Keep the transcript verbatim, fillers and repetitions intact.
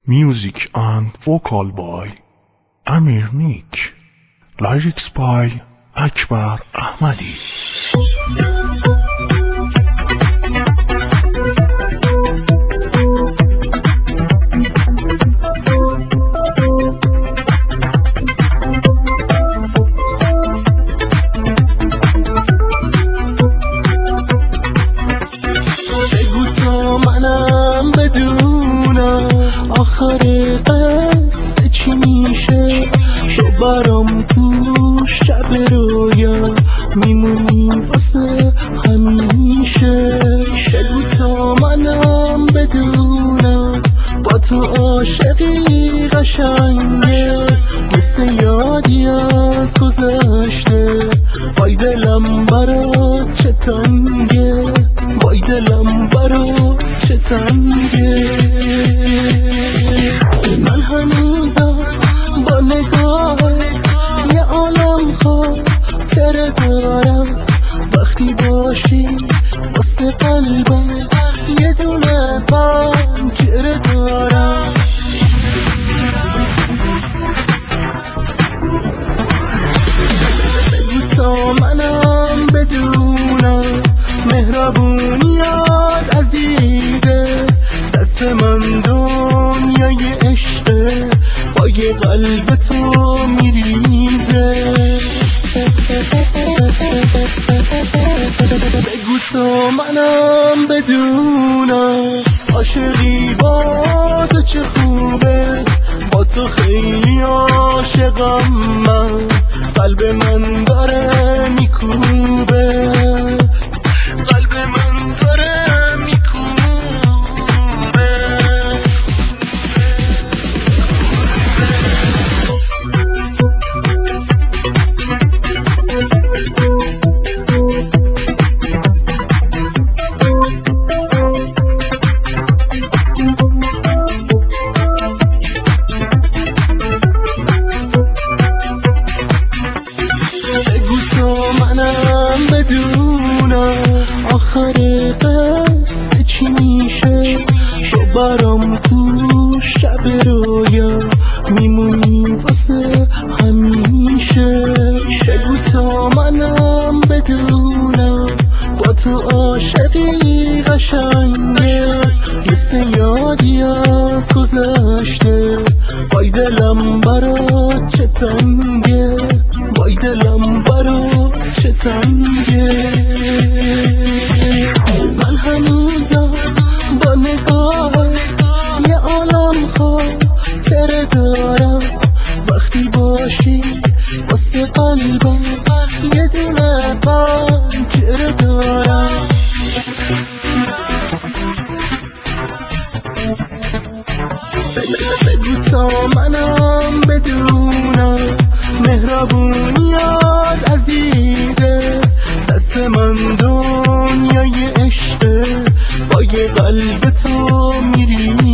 Music and vocal by Amir Nick. Lyrics by Akbar Ahmadi. بگو تا منم بدونم آخر قصه چی میشه، تو برام تو شب رویا میمونی واسه همیشه. بگو تا منم بدونم با تو عاشقی قشنگه، مثل یادی از گذشته. وای دلم برات چه تنگه، وای دلم برات چه تنگه. من هنوزم با نگاه یه عالم خاطره دارم، وقتی باشی واسه قلبم یه دونه پنجره دارم. بگو تا منم بدونم مهربونیات عزیزه، دست من دنیای عشقه، با یه قلب تو میریزه. بگو تا منم بدونم عاشقی با تو چه خوبه، با تو خیلی عاشقم من، قلب من داره میکوبه، قلب من داره میکوبه. بگو تا منم بدونم آخر قصه چی میشه، تو برام تو شب رویا میمونی واسه همیشه. بگو تا منم بدونم با تو عاشقی قشنگه، مثل یادی از گذشته. وای دلم برات چه تنگه، وای دلم برات چه تنگه. من هنوزم با نگاه یه عالم خاطره دارم، وقتی باشی واسه قلبم یه دونه پنجره دارم. بگو تا منم بدونم مهربونیات عزیزه، دست من دنیای عشقه، با یه قلب تو میری